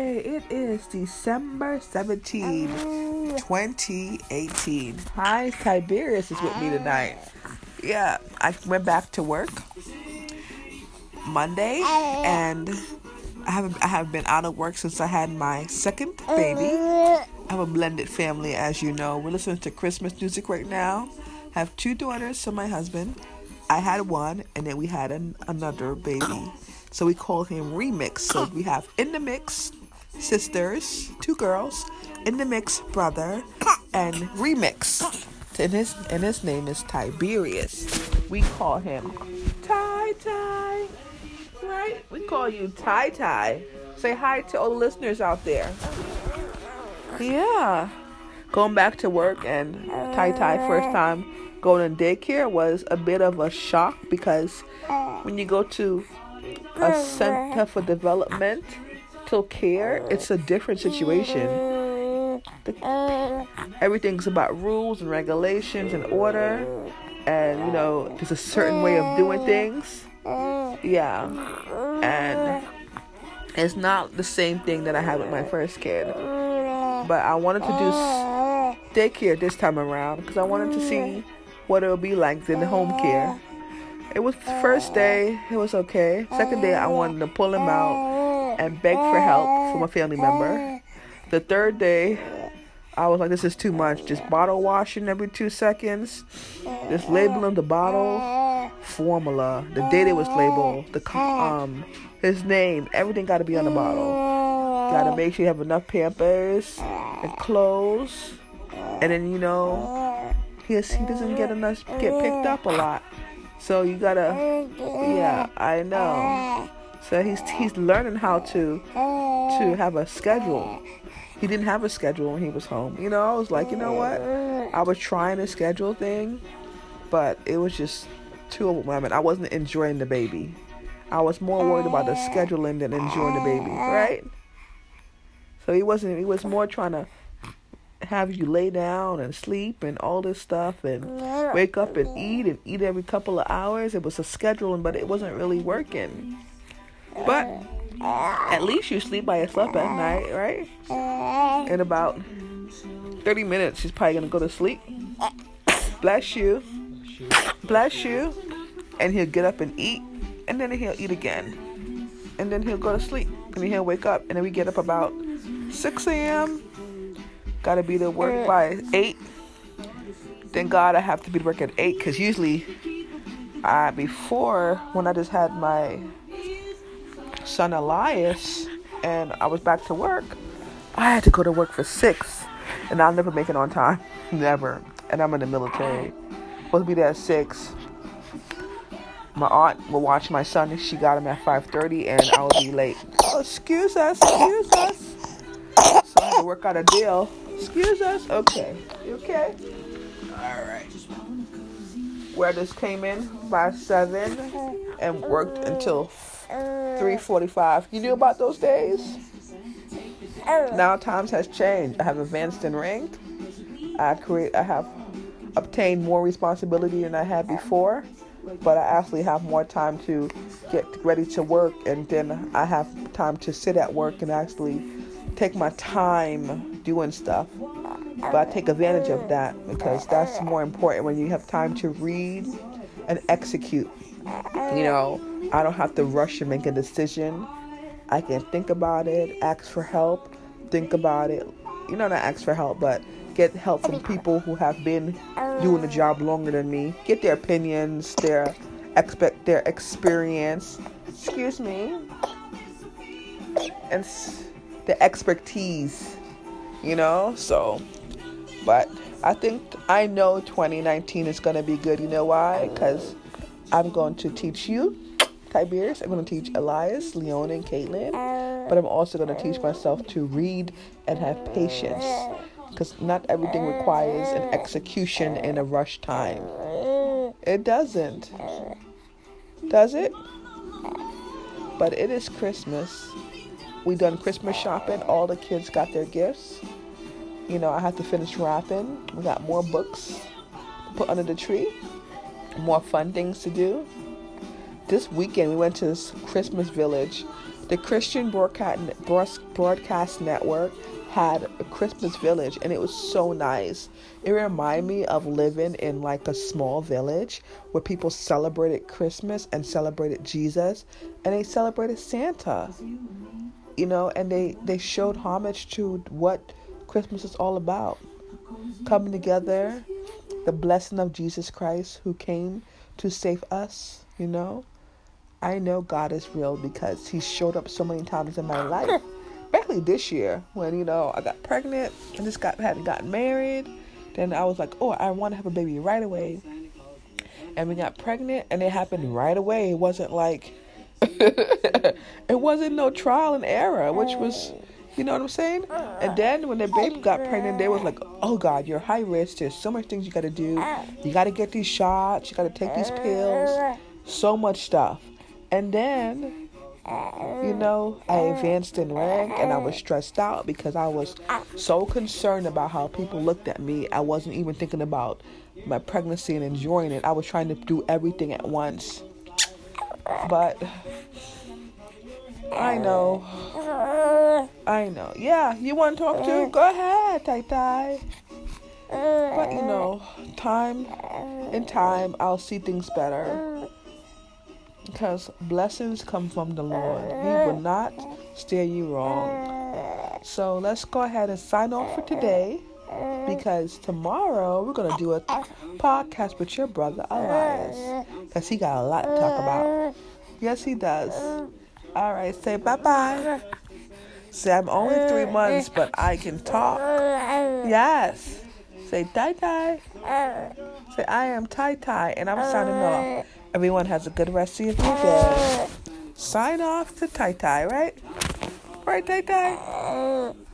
Okay, it is December 17th, 2018. Hi, Tiberius is with me tonight. Yeah, I went back to work Monday, and I have been out of work since I had my second baby. I have a blended family, as you know. We're listening to Christmas music right now. I have 2 daughters from my husband. I had one, and then we had another baby. So we call him Remix. So we have In the Mix sisters, 2 girls, In the Mix brother, and Remix. And his name is Tiberius. We call him Ty. Right? We call you Ty. Say hi to all the listeners out there. Yeah. Going back to work, and Ty first time going to daycare was a bit of a shock, because when you go to a center for developmental care, it's a different situation. Everything's about rules and regulations and order, and there's a certain way of doing things. Yeah, and it's not the same thing that I had with my first kid, but I wanted to do daycare this time around because I wanted to see what it would be like in the home care. It was the first day, it was okay. Second day, I wanted to pull him out and beg for help from a family member. The third day, I was like, this is too much. Just bottle washing every 2 seconds. Just labeling the bottle. Formula. The date it was labeled. His name. Everything got to be on the bottle. Got to make sure you have enough Pampers and clothes. And then, he doesn't get picked up a lot. So you gotta, yeah, I know. So he's learning how to have a schedule. He didn't have a schedule when he was home. I was like, what? I was trying a schedule thing, but it was just too overwhelming. I wasn't enjoying the baby. I was more worried about the scheduling than enjoying the baby, right? So he was more trying to have you lay down and sleep and all this stuff and wake up and eat every couple of hours. It was a scheduling, but it wasn't really working. But at least you sleep by yourself at night, right? In about 30 minutes, she's probably going to go to sleep. Bless you. And he'll get up and eat, and then he'll eat again. And then he'll go to sleep, and then he'll wake up, and then we get up about 6 a.m., Gotta be to work by 8. Thank God I have to be to work at 8, because usually before, when I just had my son Elias and I was back to work, I had to go to work for 6, and I'll never make it on time. Never. And I'm in the military. Supposed to be there at 6. My aunt will watch my son. She got him at 5:30, and I will be late. Oh, excuse us. So I had to work out a deal. Excuse us? Okay. You okay? Alright. Where I just came in by 7 and worked until 3:45. You knew about those days? Now times has changed. I have advanced and ranked. I have obtained more responsibility than I had before, but I actually have more time to get ready to work, and then I have time to sit at work and actually take my time doing stuff. But I take advantage of that, because that's more important when you have time to read and execute. I don't have to rush and make a decision. I can think about it, ask for help, think about it. Not ask for help, but get help from people who have been doing the job longer than me. Get their opinions, their experience. Excuse me. And the expertise, so, but I know 2019 is going to be good. You know why? Because I'm going to teach you, Tiberius. I'm going to teach Elias, Leona, and Caitlin, but I'm also going to teach myself to read and have patience, because not everything requires an execution in a rush time. It doesn't. Does it? But it is Christmas. We done Christmas shopping. All the kids got their gifts. I have to finish wrapping. We got more books to put under the tree. More fun things to do. This weekend we went to this Christmas village The Christian Broadcast Network had a Christmas village, and it was so nice. It reminded me of living in like a small village where people celebrated Christmas and celebrated Jesus, and they celebrated Santa, and they showed homage to what Christmas is all about. Coming together, the blessing of Jesus Christ who came to save us, I know God is real because he showed up so many times in my life. Especially this year when, I got pregnant and hadn't gotten married. Then I was like, oh, I want to have a baby right away. And we got pregnant and it happened right away. It wasn't like, it wasn't no trial and error, which was, you know what I'm saying? And then when the baby got pregnant, they was like, oh God, you're high risk. There's so much things you got to do. You got to get these shots. You got to take these pills. So much stuff. And then, I advanced in rank and I was stressed out because I was so concerned about how people looked at me. I wasn't even thinking about my pregnancy and enjoying it. I was trying to do everything at once. But I know. Yeah, you want to talk to? Go ahead, Tai Tai. But, time, I'll see things better. Because blessings come from the Lord. He will not steer you wrong. So let's go ahead and sign off for today. Because tomorrow we're going to do a podcast with your brother Elias. Because he got a lot to talk about. Yes, he does. All right, say bye-bye. Say I'm only 3 months, but I can talk. Yes. Say Tai Tai. Say I am Tai Tai, and I'm signing off. Everyone has a good rest of your day. Sign off to Tai Tai, right? Right, Tai Tai?